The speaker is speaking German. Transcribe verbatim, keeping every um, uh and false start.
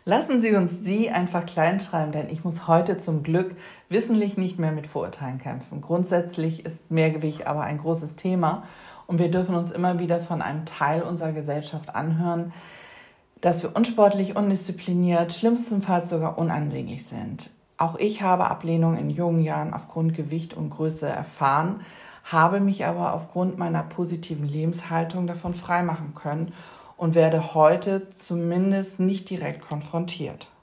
Lassen Sie uns Sie einfach klein schreiben, denn ich muss heute zum Glück wissentlich nicht mehr mit Vorurteilen kämpfen. Grundsätzlich ist Mehrgewicht aber ein großes Thema und wir dürfen uns immer wieder von einem Teil unserer Gesellschaft anhören, dass wir unsportlich, undiszipliniert, schlimmstenfalls sogar unansehnlich sind. Auch ich habe Ablehnung in jungen Jahren aufgrund Gewicht und Größe erfahren, habe mich aber aufgrund meiner positiven Lebenshaltung davon freimachen können und werde heute zumindest nicht direkt konfrontiert.